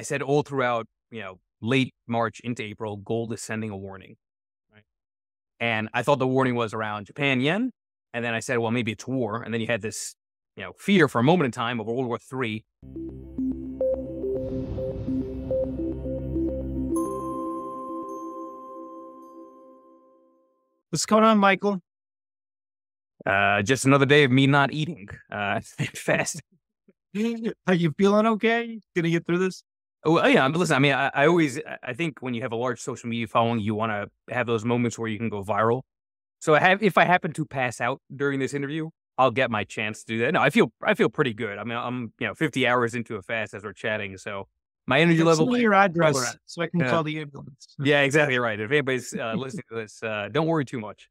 I said all throughout, late March into April, gold is sending a warning. Right. And I thought the warning was around Japan yen. And then I said, well, maybe it's war. And then you had this, fear for a moment in time of World War III. What's going on, Michael? Just another day of me not eating fast. Are you feeling okay? Gonna get through this? Oh, yeah. Listen, I mean, I think when you have a large social media following, you want to have those moments where you can go viral. So if I happen to pass out during this interview, I'll get my chance to do that. No, I feel pretty good. I mean, I'm 50 hours into a fast as we're chatting, so my energy level. Send me your address so I can call the ambulance. Yeah, exactly right. If anybody's listening to this, don't worry too much.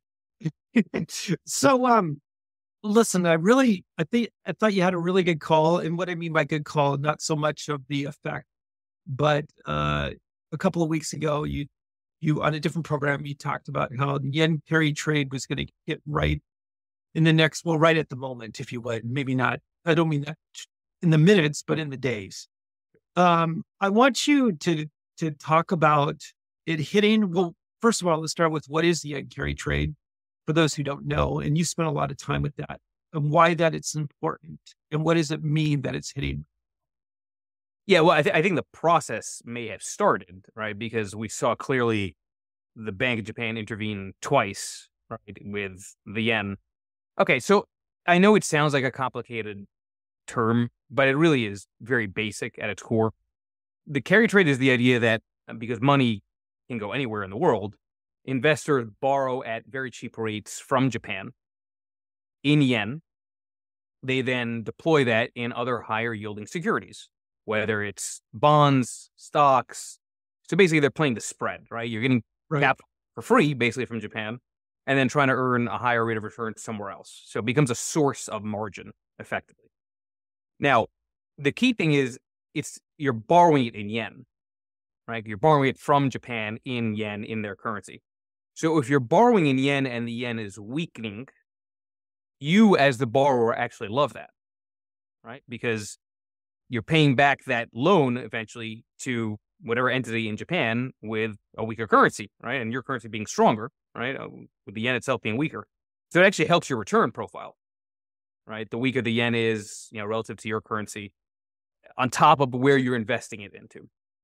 So, listen, I thought you had a really good call, and what I mean by good call, not so much of the effect, but a couple of weeks ago, you on a different program, you talked about how the yen carry trade was going to get right in the next, well, right at the moment, if you would, maybe not. I don't mean that in the minutes, but in the days. I want you to talk about it hitting. Well, first of all, let's start with what is the yen carry trade for those who don't know, and you spent a lot of time with that, and why that it's important, and what does it mean that it's hitting? Yeah, well, I think the process may have started, right? Because we saw clearly the Bank of Japan intervene twice, right, with the yen. Okay, so I know it sounds like a complicated term, but it really is very basic at its core. The carry trade is the idea that because money can go anywhere in the world, investors borrow at very cheap rates from Japan in yen. They then deploy that in other higher yielding securities, whether it's bonds, stocks. So basically, they're playing the spread, right? You're getting capital for free, basically, from Japan, and then trying to earn a higher rate of return somewhere else. So it becomes a source of margin, effectively. Now, the key thing is you're borrowing it in yen, right? You're borrowing it from Japan in yen in their currency. So if you're borrowing in yen and the yen is weakening, you as the borrower actually love that, right? Because you're paying back that loan eventually to whatever entity in Japan with a weaker currency, right? And your currency being stronger, right? With the yen itself being weaker. So it actually helps your return profile, right? The weaker the yen is, relative to your currency, on top of where you're investing it into.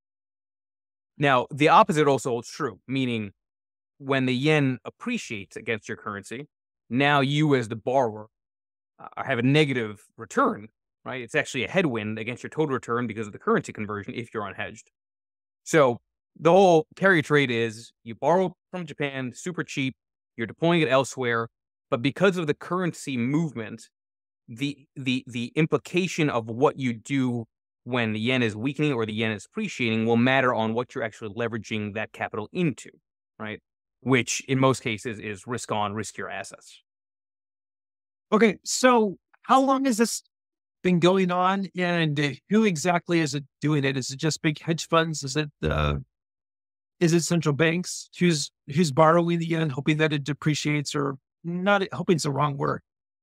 Now, the opposite also holds true, meaning when the yen appreciates against your currency, now you as the borrower have a negative return, right? It's actually a headwind against your total return because of the currency conversion if you're unhedged. So the whole carry trade is you borrow from Japan super cheap, you're deploying it elsewhere, but because of the currency movement, the implication of what you do when the yen is weakening or the yen is appreciating will matter on what you're actually leveraging that capital into, right? Which in most cases is risk on, riskier assets. Okay, so how long has this been going on, and who exactly is it doing it? Is it just big hedge funds? Is it central banks who's borrowing the yen, hoping that it depreciates, or not? Hoping is the wrong word.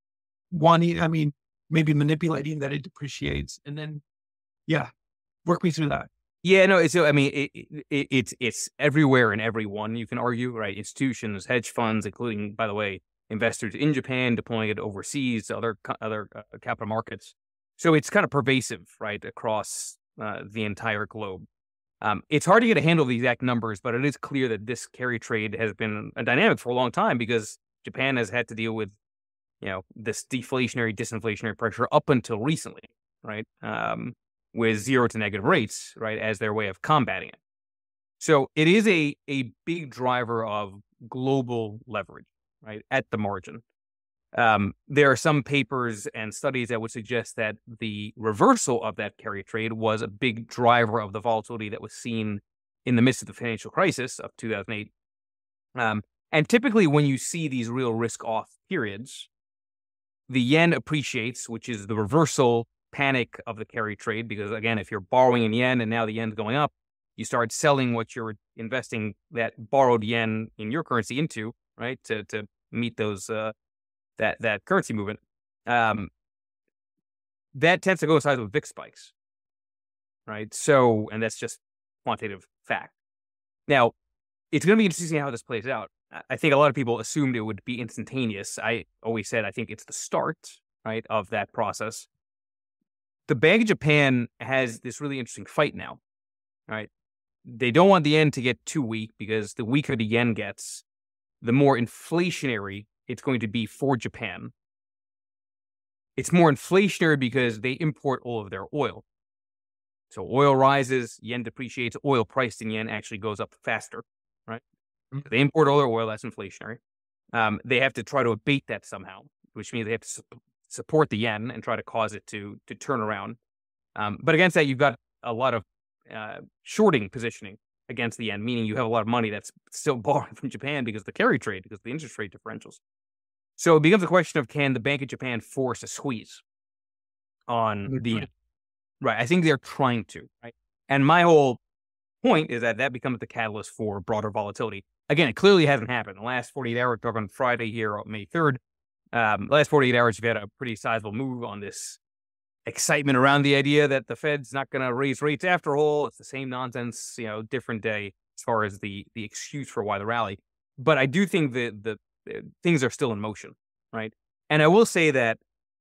Maybe manipulating that it depreciates, and then, work me through that. Yeah, no. So I mean, it's everywhere and everyone. You can argue, right? Institutions, hedge funds, including, by the way, investors in Japan deploying it overseas, other capital markets. So it's kind of pervasive, right, across the entire globe. It's hard to get a handle of the exact numbers, but it is clear that this carry trade has been a dynamic for a long time because Japan has had to deal with, this deflationary, disinflationary pressure up until recently, right, with zero to negative rates, right, as their way of combating it. So it is a big driver of global leverage, right, at the margin. There are some papers and studies that would suggest that the reversal of that carry trade was a big driver of the volatility that was seen in the midst of the financial crisis of 2008. And typically when you see these real risk-off periods, the yen appreciates, which is the reversal panic of the carry trade, because again, if you're borrowing in yen and now the yen's going up, you start selling what you're investing that borrowed yen in your currency into, right, to meet those that currency movement. That tends to coincide with VIX spikes. right? So, and that's just quantitative fact. Now, it's going to be interesting how this plays out. I think a lot of people assumed it would be instantaneous. I always said I think it's the start, right, of that process. The Bank of Japan has this really interesting fight now, right? They don't want the yen to get too weak because the weaker the yen gets, the more inflationary it's going to be for Japan. It's more inflationary because they import all of their oil. So oil rises, yen depreciates, oil priced in yen actually goes up faster, right? They import all their oil, that's inflationary. They have to try to abate that somehow, which means they have to support the yen and try to cause it to turn around. But against that, you've got a lot of shorting positioning against the yen, meaning you have a lot of money that's still borrowing from Japan because of the carry trade, because of the interest rate differentials. So it becomes a question of, can the Bank of Japan force a squeeze on the yen? Right. I think they're trying to, right? And my whole point is that becomes the catalyst for broader volatility. Again, it clearly hasn't happened. The last 48 hours, talk on Friday here on May 3rd, the last 48 hours, you've had a pretty sizable move on this excitement around the idea that the Fed's not going to raise rates after all. It's the same nonsense, different day as far as the excuse for why the rally. But I do think that the things are still in motion, right? And I will say that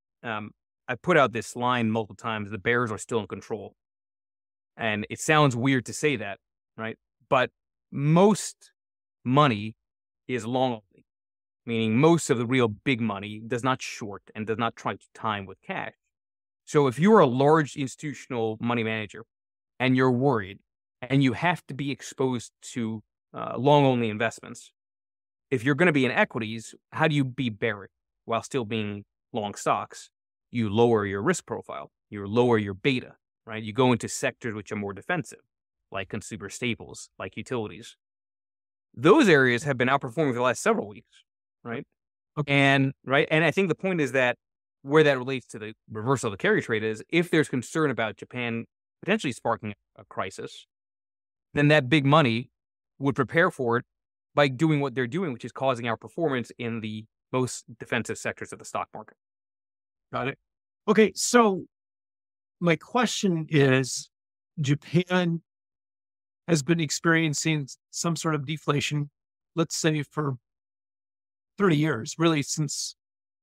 I put out this line multiple times, the bears are still in control. And it sounds weird to say that, right? But most money is long only, meaning most of the real big money does not short and does not try to time with cash. So if you're a large institutional money manager and you're worried and you have to be exposed to long only investments, if you're going to be in equities, how do you be bearish while still being long stocks? You lower your risk profile, you lower your beta, right? You go into sectors which are more defensive, like consumer staples, like utilities. Those areas have been outperforming for the last several weeks, right? Okay. And I think the point is that where that relates to the reversal of the carry trade is, if there's concern about Japan potentially sparking a crisis, then that big money would prepare for it by doing what they're doing, which is causing outperformance in the most defensive sectors of the stock market. Got it. Okay, so my question is, Japan has been experiencing some sort of deflation, let's say for 30 years, really since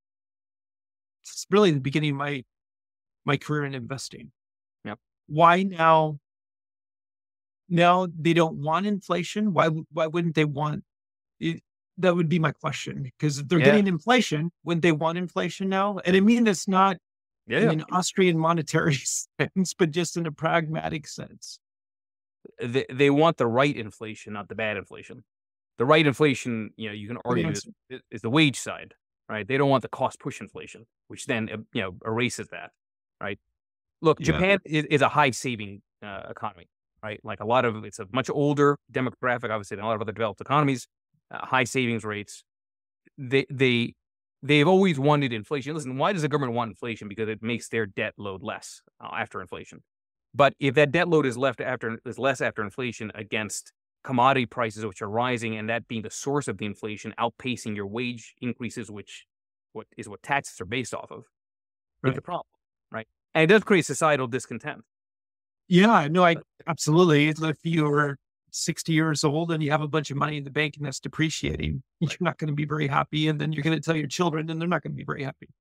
really the beginning of my career in investing. Yep. Why now? Now they don't want inflation. Why wouldn't they want it? That would be my question, because they're getting inflation. Wouldn't they want inflation now? And I mean, it's not in an Austrian monetary sense, but just in a pragmatic sense. They want the right inflation, not the bad inflation. The right inflation, you can argue is the wage side, right? They don't want the cost push inflation, which then, erases that, right? Look, Japan is a high saving economy, right? Like it's a much older demographic, obviously, than a lot of other developed economies, high savings rates. They've always wanted inflation. Listen, why does the government want inflation? Because it makes their debt load less after inflation. But if that debt load is less after inflation against commodity prices, which are rising, and that being the source of the inflation, outpacing your wage increases, which is what taxes are based off of, right? The problem, right? And it does create societal discontent. Yeah, no, absolutely. If you're 60 years old and you have a bunch of money in the bank and that's depreciating, you're not going to be very happy. And then you're going to tell your children and they're not going to be very happy.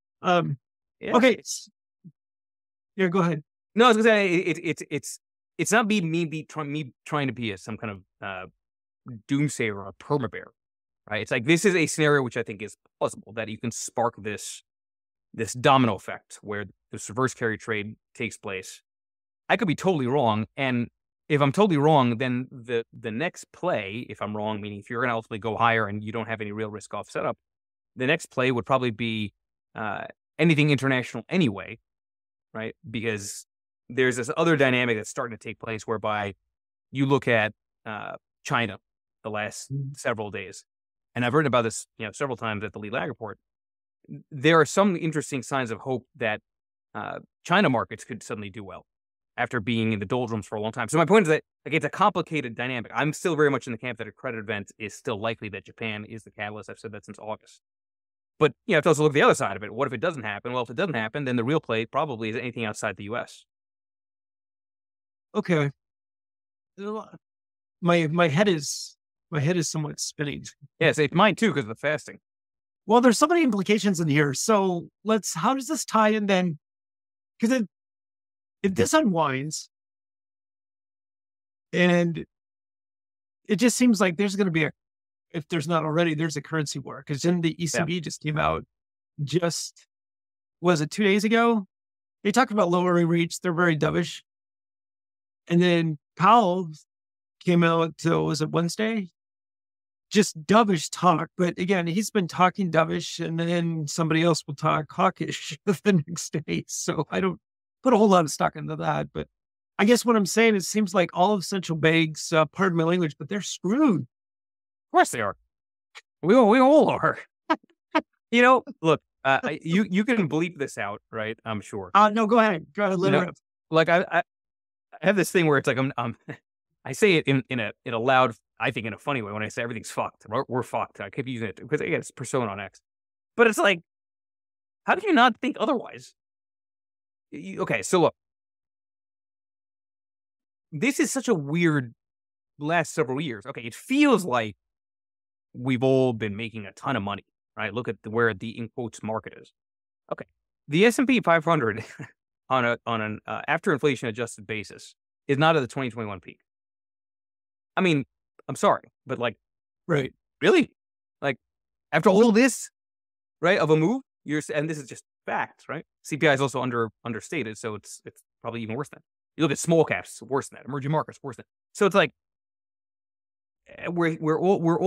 Okay. Yeah, go ahead. No, I was going to say, it's not me trying to be some kind of doomsayer or a perma-bear, right? It's like, this is a scenario which I think is plausible, that you can spark this domino effect where this reverse carry trade takes place. I could be totally wrong. And if I'm totally wrong, then the next play, if I'm wrong, meaning if you're going to ultimately go higher and you don't have any real risk off setup, the next play would probably be anything international anyway, right? Because there's this other dynamic that's starting to take place whereby you look at China the last several days. And I've written about this several times at the Lead Lag Report. There are some interesting signs of hope that China markets could suddenly do well after being in the doldrums for a long time. So my point is that, it's a complicated dynamic. I'm still very much in the camp that a credit event is still likely, that Japan is the catalyst. I've said that since August. But you have to also look at the other side of it. What if it doesn't happen? Well, if it doesn't happen, then the real play probably is anything outside the U.S. Okay. My head is somewhat spinning. Yeah, it's mine too because of the fasting. Well, there's so many implications in here. So how does this tie in then? Because if this unwinds and it just seems like there's going to be if there's not already, there's a currency war. Because then the Yeah, ECB just came out was it 2 days ago? They talked about lowering rates. They're very dovish. And then Powell came out was it Wednesday? Just dovish talk. But again, he's been talking dovish and then somebody else will talk hawkish the next day. So I don't put a whole lot of stock into that. But I guess what I'm saying, it seems like all of central banks, pardon my language, but they're screwed. of course they are. We all are. Look, you can bleep this out, right? I'm sure. No, go ahead. Go ahead. Let her rip. Like I have this thing where it's like I'm I say it in a loud, I think in a funny way when I say everything's fucked. We're fucked. I keep using it because again, it's persona on X. But it's like, how do you not think otherwise? Okay, so look, this is such a weird last several years. Okay, it feels like we've all been making a ton of money, right? Look at where the in quotes market is. Okay, the S&P 500 on an after inflation adjusted basis is not at the 2021 peak. I mean, I'm sorry, but like, Right. really, like after all this, right, of a move, and this is just facts, right? CPI is also understated, so it's probably even worse than that. You look at small caps, worse than that. Emerging markets, worse than that. So it's like we're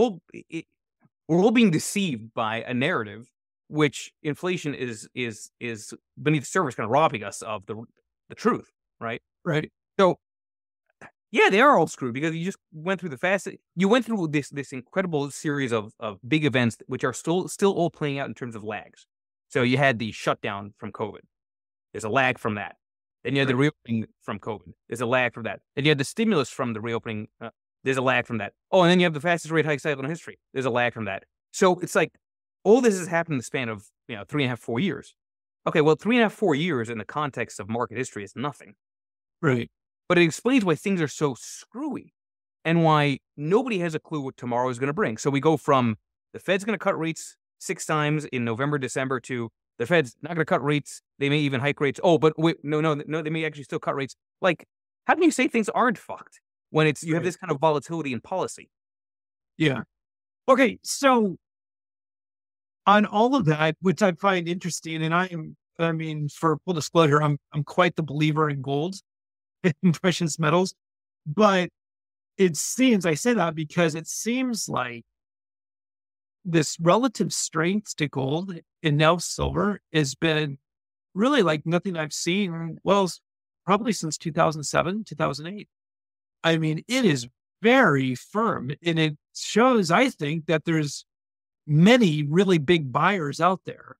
all being deceived by a narrative, which inflation is beneath the surface, kind of robbing us of the truth, right? Right. So yeah, they are all screwed because you just went through you went through this incredible series of big events which are still all playing out in terms of lags. So you had the shutdown from COVID. There's a lag from that. Then you had the reopening from COVID. There's a lag from that. Then you had the stimulus from the reopening. There's a lag from that. Oh, and then you have the fastest rate hike cycle in history. There's a lag from that. So it's like all this has happened in the span of 3.5, 4 years. Okay, well, 3.5, 4 years in the context of market history is nothing. Right. But it explains why things are so screwy and why nobody has a clue what tomorrow is going to bring. So we go from the Fed's going to cut rates 6 times in November, December to the Fed's not going to cut rates. They may even hike rates. Oh, but wait, no, they may actually still cut rates. Like, how can you say things aren't fucked when you have this kind of volatility in policy? Yeah. Okay. So on all of that, which I find interesting, and for full disclosure, I'm quite the believer in gold and precious metals, but it seems, I say that because it seems like this relative strength to gold and now silver has been really like nothing I've seen. Well, probably since 2007, 2008. I mean, it is very firm and it shows, I think, that there's many really big buyers out there,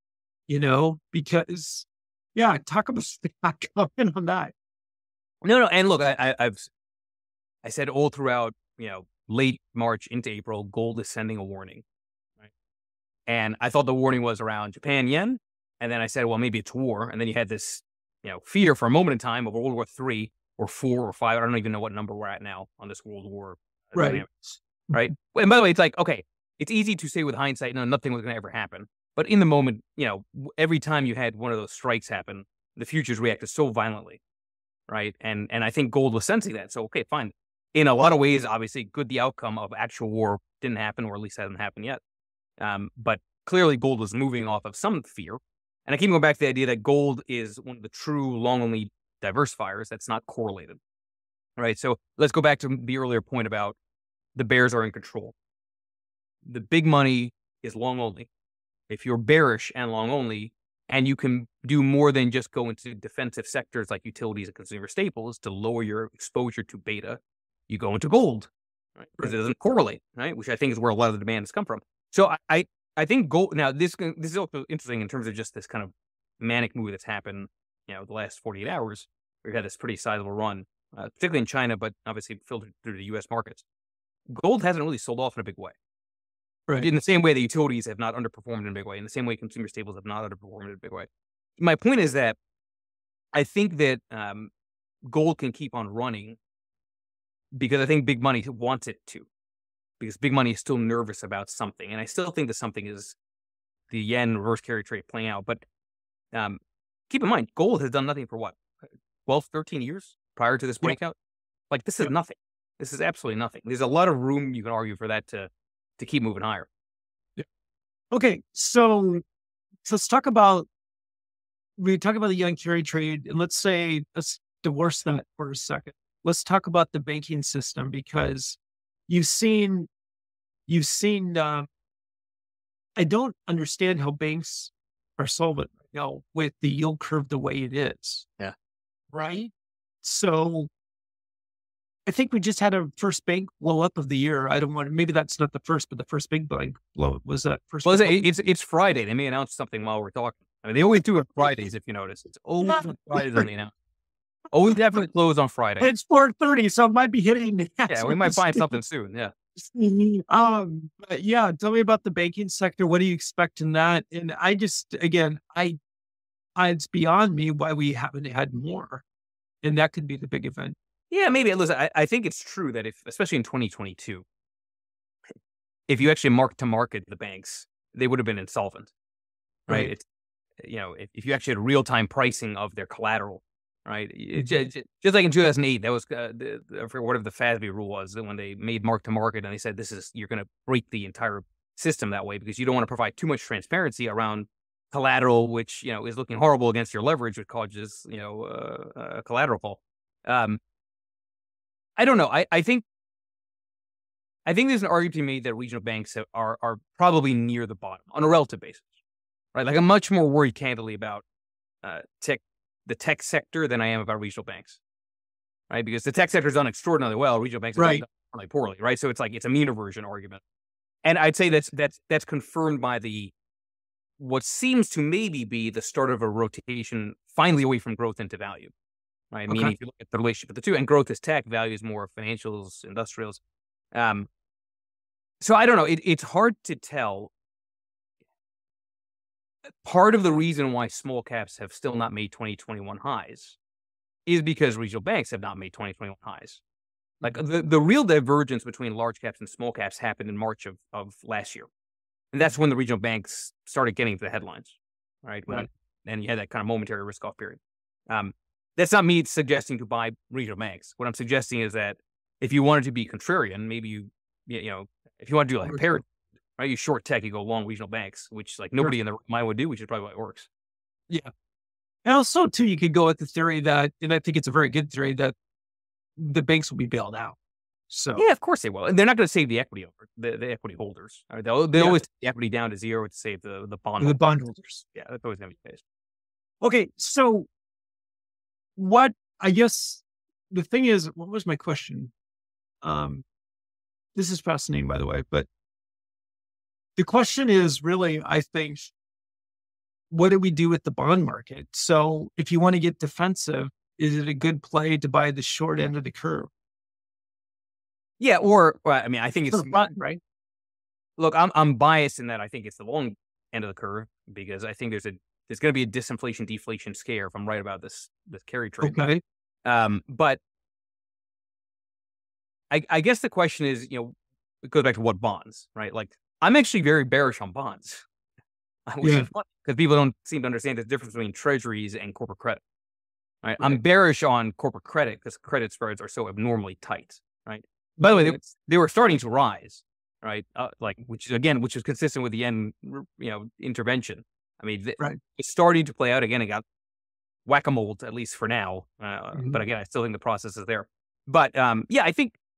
because talk about comment on that. No. And look, I said all throughout, late March into April, gold is sending a warning, right? And I thought the warning was around Japan yen. And then I said, well, maybe it's war. And then you had this, fear for a moment in time of World War III or IV or V. I don't even know what number we're at now on this World War. Right. Right. And by the way, it's like, okay, it's easy to say with hindsight, no, nothing was going to ever happen. But in the moment, every time you had one of those strikes happen, the futures reacted so violently. Right. And I think gold was sensing that. So, okay, fine. In a lot of ways, obviously, good the outcome of actual war didn't happen, or at least hasn't happened yet. But clearly, gold was moving off of some fear. And I keep going back to the idea that gold is one of the true long-only diversifiers that's not correlated. Right. So let's go back to the earlier point about the bears are in control. The big money is long only. If you're bearish and long only, and you can do more than just go into defensive sectors like utilities and consumer staples to lower your exposure to beta, you go into gold, right? Because it doesn't correlate, right? Which I think is where a lot of the demand has come from. So I think gold. Now this is also interesting in terms of just this kind of manic move that's happened, the last 48 hours. We've had this pretty sizable run, particularly in China, but obviously filtered through the U.S. markets. Gold hasn't really sold off in a big way. Right. In the same way the utilities have not underperformed in a big way, in the same way consumer staples have not underperformed in a big way. My point is that I think that gold can keep on running because I think big money wants it to, because big money is still nervous about something. And I still think that something is the yen reverse carry trade playing out. But keep in mind, gold has done nothing for what, 12, 13 years prior to this breakout? Like, this is nothing. This is absolutely nothing. There's a lot of room you can argue for that to keep moving higher. Yeah. Okay, so let's talk about the yen carry trade, and let's divorce that for a second. Let's talk about the banking system, because you've seen. I don't understand how banks are solvent right now with the yield curve the way it is. Yeah. Right. So I think we just had a first bank blow up of the year. Maybe that's not the first, but the first big bank blow up was that first. Well, it's Friday. They may announce something while we're talking. I mean, they always do it Fridays, if you notice. It's always Fridays on the announcement. Always definitely close on Friday. It's 4:30, so it might be hitting. Yeah, we might find something soon. Yeah. But yeah, tell me about the banking sector. What do you expect in that? And it's beyond me why we haven't had more, and that could be the big event. Yeah, maybe. Listen, I think it's true that especially in 2022, if you actually mark to market the banks, they would have been insolvent, right? It's, if you actually had real time pricing of their collateral, right? Just like in 2008, that was I forget whatever the FASB rule was, that when they made mark to market and they said you're going to break the entire system that way because you don't want to provide too much transparency around collateral, which is looking horrible against your leverage, which causes a collateral fall. I don't know. I think there's an argument to be made that regional banks are probably near the bottom on a relative basis, right? Like, I'm much more worried, candidly, about the tech sector than I am about regional banks, right? Because the tech sector has done extraordinarily well. Regional banks have done extraordinarily poorly, right? So it's like, it's a mean reversion argument. And I'd say that's confirmed by what seems to maybe be the start of a rotation finally away from growth into value, right? Meaning, if you look at the relationship of the two, and growth is tech, value is more financials, industrials. So I don't know. It's hard to tell. Part of the reason why small caps have still not made 2021 highs is because regional banks have not made 2021 highs. Like, the real divergence between large caps and small caps happened in March of last year. And that's when the regional banks started getting into the headlines, right? And you had that kind of momentary risk off period. That's not me suggesting to buy regional banks. What I'm suggesting is that if you wanted to be contrarian, maybe if you want to do like a parrot, right? You short tech, you go long regional banks, which like nobody in their mind would do, which is probably why it works. Yeah. And also too, you could go with the theory that, and I think it's a very good theory, that the banks will be bailed out. So yeah, of course they will. And they're not going to save the equity over the equity holders. Right? They always take the equity down to zero to save the bond holders. The bondholders. Yeah, that's always going to be the case. Okay. So I guess the thing is, what was my question? This is fascinating, by the way, but the question is really, I think, what do we do with the bond market? So if you want to get defensive, is it a good play to buy the short end of the curve? Yeah, I think it's right. Look, I'm biased in that I think it's the long end of the curve, because I think there's going to be a disinflation deflation scare if I'm right about this carry trade. Okay. But I guess the question is, it goes back to what bonds, right? Like, I'm actually very bearish on bonds, which is funny because people don't seem to understand the difference between treasuries and corporate credit. Right? I'm bearish on corporate credit because credit spreads are so abnormally tight. Right. By the way, they were starting to rise. Right. Which is consistent with the yen, intervention. I mean, it's starting to play out again. It got whack-a-mole, at least for now. But again, I still think the process is there. But I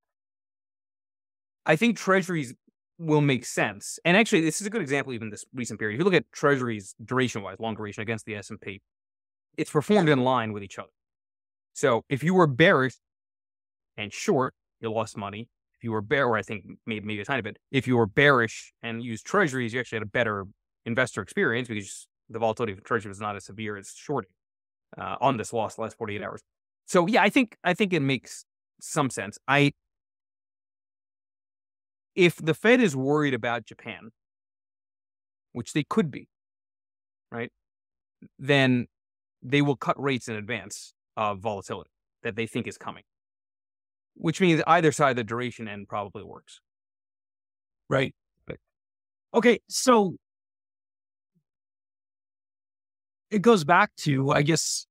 think treasuries will make sense. And actually, this is a good example even this recent period. If you look at treasuries duration-wise, long duration against the S&P, it's performed in line with each other. So if you were bearish and short, you lost money. If you were or I think maybe a tiny bit. If you were bearish and used treasuries, you actually had a better investor experience because the volatility of treasury was not as severe as shorting on this loss the last 48 hours. So yeah, I think it makes some sense. If the Fed is worried about Japan, which they could be, right, then they will cut rates in advance of volatility. that they think is coming, which means either side of the duration end probably works. Right. Okay. So it goes back to, I guess,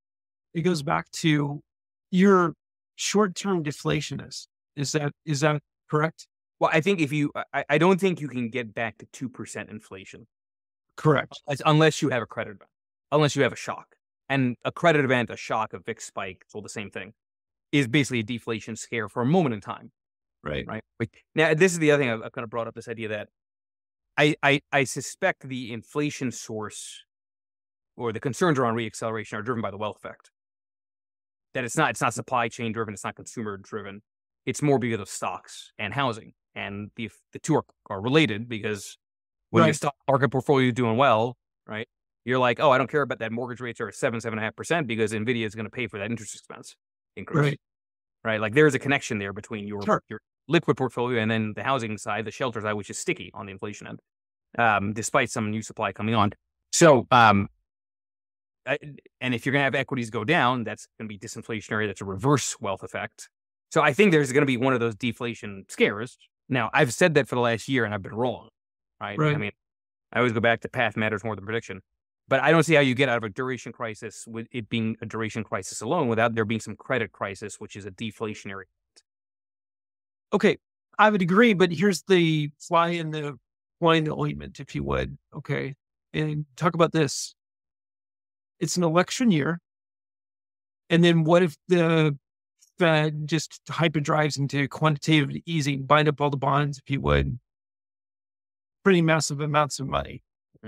your short-term deflationist. Is that correct? Well, I think I don't think you can get back to 2% inflation. Correct. Unless you have a credit event, unless you have a shock. And a credit event, a shock, a VIX spike, it's all the same thing, is basically a deflation scare for a moment in time. Right. Now, this is the other thing I've kind of brought up, this idea that I suspect the inflation source or the concerns around reacceleration are driven by the wealth effect. That it's not supply chain driven, it's not consumer driven. It's more because of stocks and housing. And the two are related, because when your stock market portfolio is doing well, right, you're like, oh, I don't care about that. Mortgage rates are 7.5% because NVIDIA is going to pay for that interest expense increase. Right. Like there's a connection there between your liquid portfolio and then the housing side, the shelter side, which is sticky on the inflation end, despite some new supply coming on. So, and if you're going to have equities go down, that's going to be disinflationary. That's a reverse wealth effect. So I think there's going to be one of those deflation scares. Now, I've said that for the last year and I've been wrong. Right. I mean, I always go back to path matters more than prediction. But I don't see how you get out of a duration crisis with it being a duration crisis alone without there being some credit crisis, which is a deflationary. Okay, I would agree, but here's the fly in the ointment, if you would. Okay, and talk about this. It's an election year, and then what if the Fed just hyper drives into quantitative easing, bind up all the bonds, if you would, pretty massive amounts of money.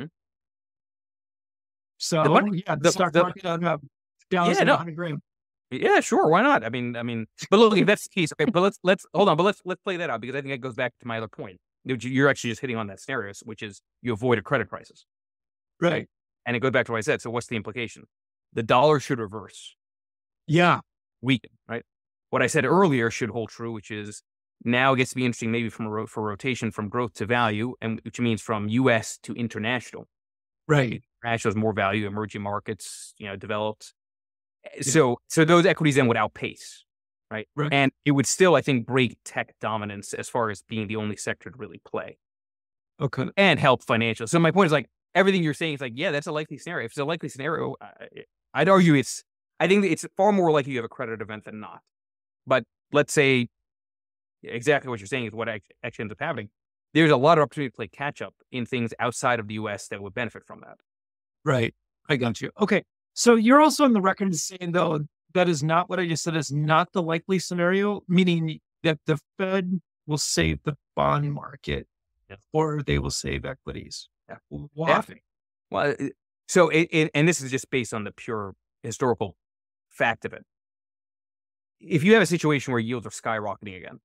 So the stock market on up, down 100 grand. Yeah, sure. Why not? I mean, but look, if that's the case, okay, but let's hold on, but let's play that out, because I think it goes back to my other point. You're actually just hitting on that scenario, which is you avoid a credit crisis. Right. And it goes back to what I said. So what's the implication? The dollar should reverse. Yeah. Weaken, right? What I said earlier should hold true, which is now it gets to be interesting maybe for rotation from growth to value, and which means from U.S. to international. Right. International is more value, emerging markets, developed. Yeah. So those equities then would outpace, right? And it would still, I think, break tech dominance as far as being the only sector to really play. Okay. And help financial. So my point is, like, everything you're saying is like, yeah, that's a likely scenario. If it's a likely scenario, I'd argue I think it's far more likely you have a credit event than not. But let's say exactly what you're saying is what actually ends up happening. There's a lot of opportunity to play catch up in things outside of the U.S. that would benefit from that. Right. I got you. Okay. So you're also on the record saying, though, that is not what I just said is not the likely scenario, meaning that the Fed will save the bond market or they will save equities. Yeah. Why? Yeah. Well, so and this is just based on the pure historical fact of it. If you have a situation where yields are skyrocketing again,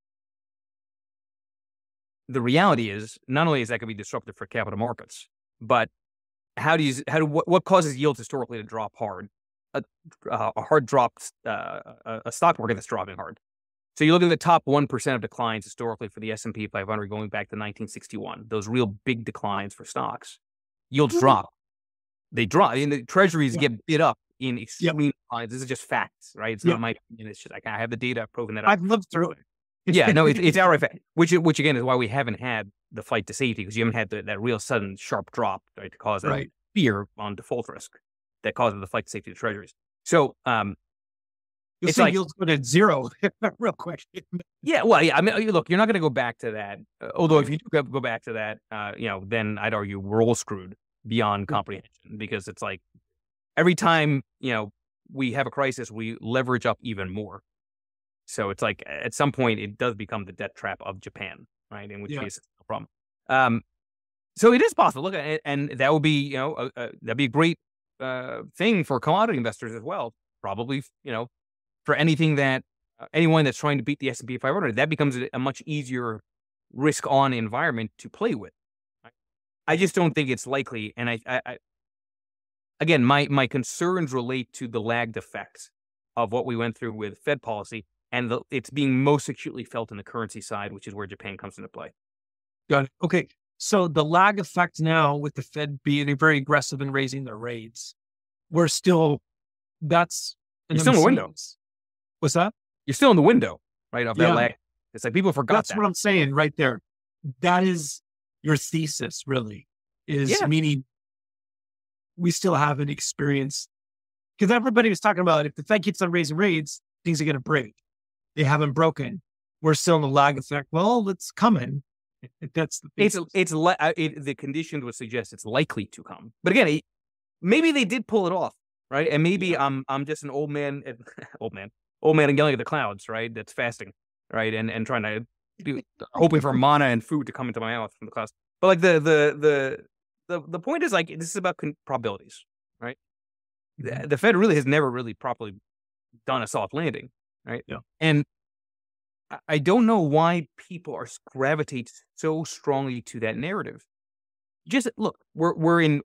the reality is not only is that going to be disruptive for capital markets, but what causes yields historically to drop hard? A hard drop, a stock market that's dropping hard. So you look at the top 1% of declines historically for the S&P 500 going back to 1961. Those real big declines for stocks, yields drop. They drop. I mean, the treasuries get bid up in extreme declines. This is just facts, right? It's not my opinion. It's just I have the data proving that up. I've lived through it. Yeah, no, it's outright fact. Which again is why we haven't had the flight to safety, because you haven't had that real sudden sharp drop, right, to cause that fear on default risk that causes the flight to safety to treasuries. So you'll see yields go to zero real quick. Yeah, well, yeah. I mean, look, you're not going to go back to that. Although if you do go back to that, then I'd argue we're all screwed beyond comprehension, because it's like every time we have a crisis, we leverage up even more. So it's like at some point it does become the debt trap of Japan, right? In which case it's no problem. So it is possible. Look, and that would be that'd be a great thing for commodity investors as well. Probably for anything that anyone that's trying to beat the S&P 500, that becomes a much easier risk on environment to play with. Right? I just don't think it's likely, and I again my concerns relate to the lagged effects of what we went through with Fed policy. And it's being most acutely felt in the currency side, which is where Japan comes into play. Got it. Okay. So the lag effect now with the Fed being very aggressive in raising their rates, that's... It's still in the window. What's that? You're still in the window, right? Of that Yeah, lag. It's like people forgot that's that. what I'm saying right there. That is your thesis, really, is Yeah. meaning we still haven't experienced, because everybody was talking about if the Fed keeps on raising rates, things are going to break. They haven't broken. We're still in the lag effect. Well, it's coming. That's the thesis. The conditions would suggest it's likely to come. But again, maybe they did pull it off, right? And maybe I'm just an old man and yelling at the clouds, right? That's fasting, right? And trying to hoping for mana and food to come into my mouth from the clouds. But like the point is, like, this is about probabilities, right? The Fed really has never really properly done a soft landing, right? Yeah. And I don't know why people gravitate so strongly to that narrative. Just look, we're in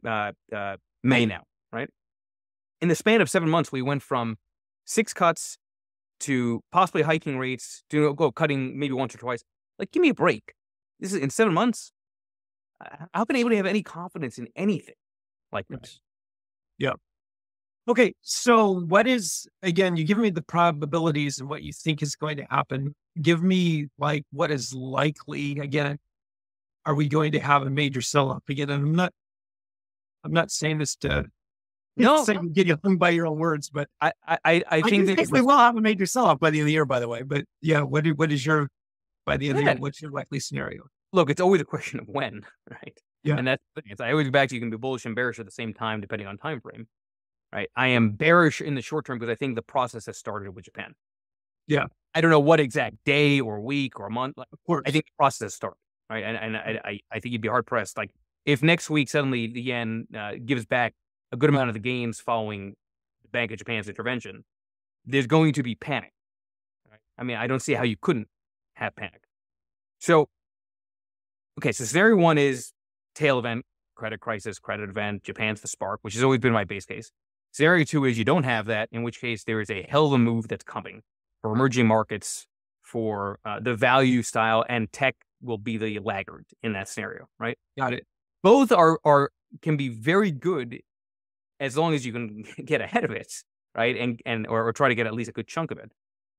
May now, right? In the span of 7 months, we went from 6 cuts to possibly hiking rates to go cutting maybe once or twice. Like, give me a break. This is in 7 months. How can anybody have any confidence in anything like this? Yeah. Okay. So what is, again, you give me the probabilities and what you think is going to happen. Give me like what is likely. Again, are we going to have a major sell-off again? And I'm not saying this to get you hung by your own words, but I think we will have a major sell-off by the end of the year, by the way. But yeah, what is your, by the end of the year, what's your likely scenario? Look, it's always a question of when, right? Yeah. And that's the thing. I always go back to, you can be bullish and bearish at the same time, depending on time frame, right? I am bearish in the short term because I think the process has started with Japan. Yeah. I don't know what exact day or week or month. Of course. I think the process has started, right? And I think you'd be hard pressed. Like, if next week suddenly the yen gives back a good amount of the gains following the Bank of Japan's intervention, there's going to be panic. Right? I mean, I don't see how you couldn't have panic. So, okay, so scenario 1 is tail event, credit crisis, credit event, Japan's the spark, which has always been my base case. Scenario 2 is you don't have that, in which case there is a hell of a move that's coming for emerging markets, for the value style, and tech will be the laggard in that scenario, right? Got it. Both can be very good as long as you can get ahead of it, right? Or try to get at least a good chunk of it.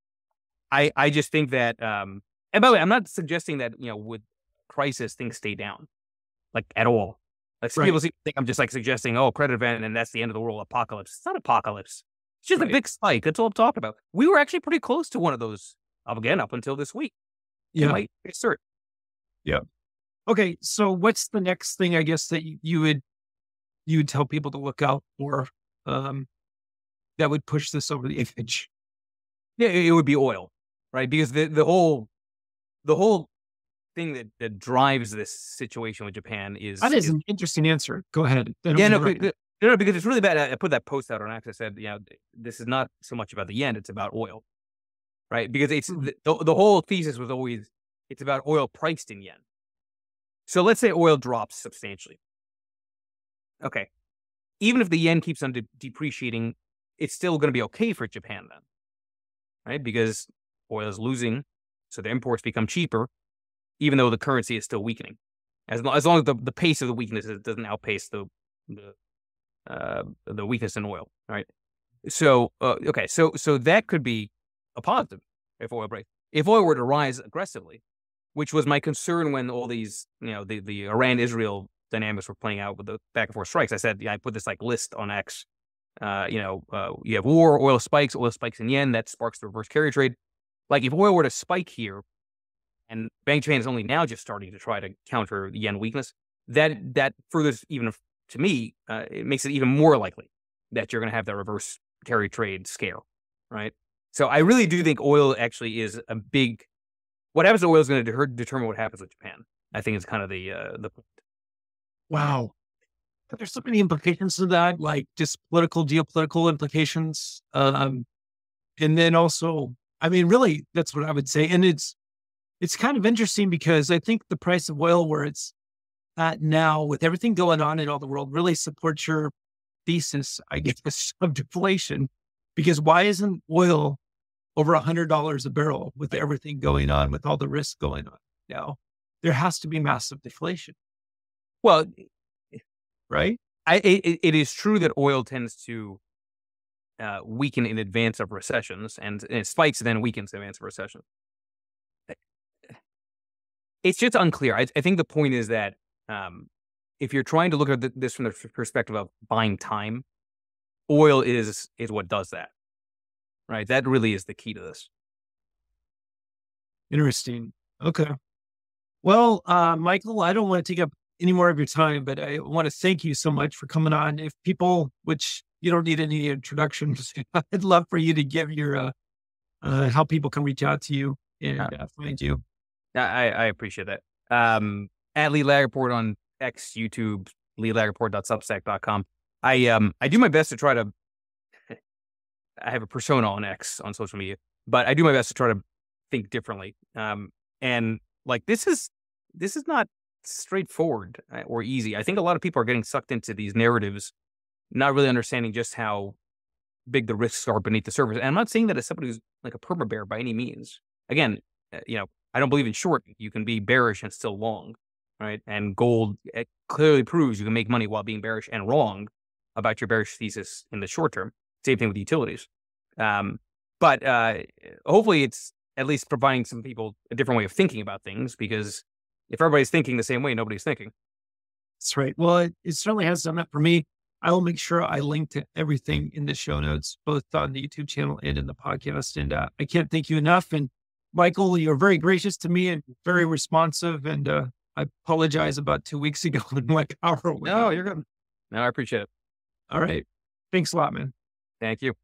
I just think that, and by the way, I'm not suggesting that, with crisis things stay down, like, at all. Like, some people think I'm just like suggesting, credit event and that's the end of the world, apocalypse. It's not apocalypse. It's just a big spike. That's all I'm talking about. We were actually pretty close to one of those, again, up until this week. Yeah. Might assert. Yeah. Okay. So what's the next thing, I guess, that you would tell people to look out for, that would push this over the edge? Yeah, it would be oil, right? Because the whole thing that drives this situation with Japan is... That is an interesting answer. Go ahead. No, because it's really bad. I put that post out on X. I said, this is not so much about the yen, it's about oil, right? Because it's the whole thesis was always, it's about oil priced in yen. So let's say oil drops substantially. Okay. Even if the yen keeps on depreciating, it's still going to be okay for Japan then, right? Because oil is losing, so the imports become cheaper, even though the currency is still weakening. As long as the pace of the weakness doesn't outpace the weakness in oil, right? So, okay, so that could be a positive if oil breaks. If oil were to rise aggressively, which was my concern when all these, the Iran-Israel dynamics were playing out with the back and forth strikes. I said, I put this like list on X. You have war, oil spikes in yen, that sparks the reverse carry trade. Like, if oil were to spike here, and Bank of Japan is only now just starting to try to counter the yen weakness, that further, even to me, it makes it even more likely that you're going to have that reverse carry trade scare, right? So I really do think oil actually is a big... What happens to oil is going to determine what happens with Japan. I think it's kind of the point. Wow. There's so many implications to that, like just geopolitical implications. And then also, I mean, really, that's what I would say. And it's kind of interesting because I think the price of oil where it's at now, with everything going on in all the world, really supports your thesis, I guess, of deflation. Because why isn't oil over $100 a barrel with everything going on, with all the risks going on now? There has to be massive deflation. Well, right? It is true that oil tends to weaken in advance of recessions, and it spikes and then weakens in advance of recession. It's just unclear. I think the point is that if you're trying to look at this from the perspective of buying time, oil is what does that, right? That really is the key to this. Interesting. Okay. Well, Michael, I don't want to take up any more of your time, but I want to thank you so much for coming on. If people, which you don't need any introductions, I'd love for you to give your how people can reach out to you and find you. I appreciate that. At Lee Lagerport on X, YouTube, leelagerport.substack.com. I do my best to try to. I have a persona on X on social media, but I do my best to try to think differently. And like this is not straightforward or easy. I think a lot of people are getting sucked into these narratives, not really understanding just how big the risks are beneath the surface. And I'm not saying that as somebody who's like a perma bear by any means. Again, I don't believe in short. You can be bearish and still long, right? And gold clearly proves you can make money while being bearish and wrong about your bearish thesis in the short term. Same thing with utilities. But hopefully it's at least providing some people a different way of thinking about things, because if everybody's thinking the same way, nobody's thinking. That's right. Well, it certainly has done that for me. I will make sure I link to everything in the show notes, both on the YouTube channel and in the podcast. And I can't thank you enough. And Michael, you're very gracious to me and very responsive. And I apologize about 2 weeks ago when my power went out. No, you're good. No, I appreciate it. All right. Thanks a lot, man. Thank you.